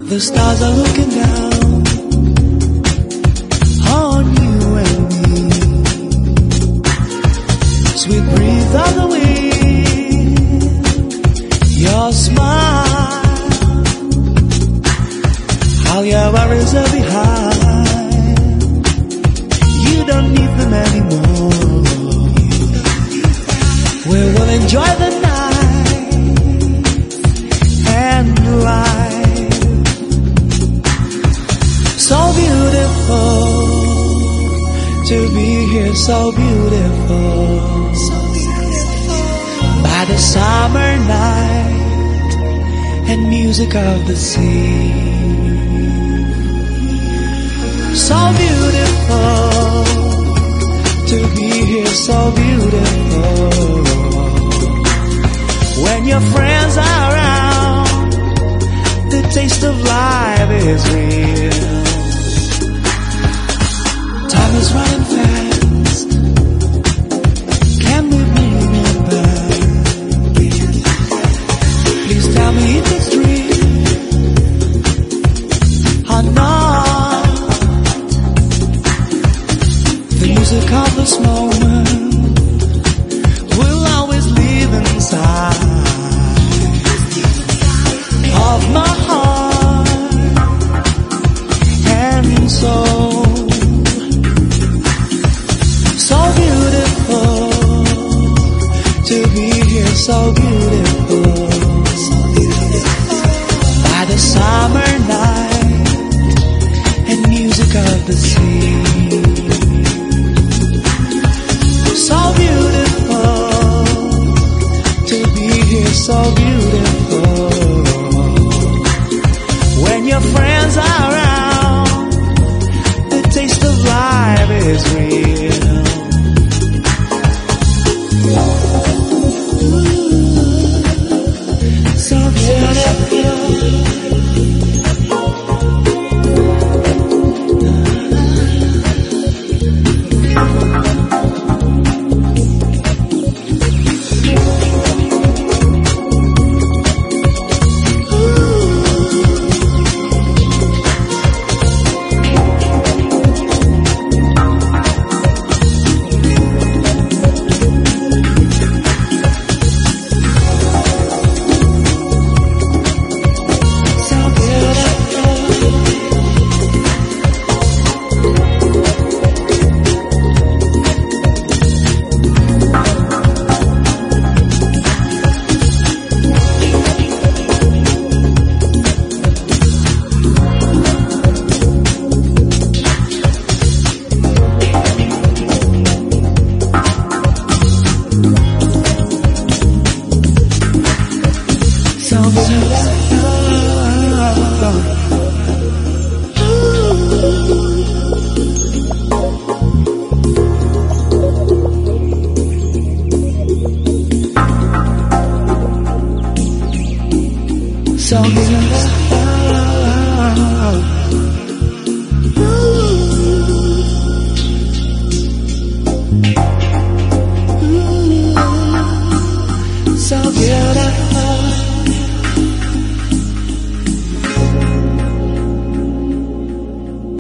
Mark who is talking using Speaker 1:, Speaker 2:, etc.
Speaker 1: The stars are looking down on you and me. Sweet breeze of the wind, your smile, all your worries are behind. You don't need them anymore. We will enjoy the night and life. So beautiful to be here, so beautiful. By the summer night and music of the sea. So beautiful to be here, so beautiful. When your friends are around, the taste of life is real. Time is running fast. Can we remember? Please tell me if it's real or not. The music of this moment will always live inside of my heart and soul. So beautiful to be here, so beautiful. By the summer night and music of the sea. So beautiful to be here, so beautiful. When your friends are around, the taste of life is real. So beautiful. So